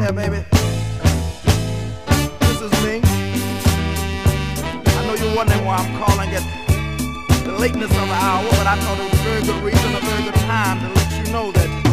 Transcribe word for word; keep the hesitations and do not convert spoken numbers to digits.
here, baby. This is me. I know you're wondering why I'm calling at the lateness of the hour, but I thought it was a very good reason, a very good time to let you know that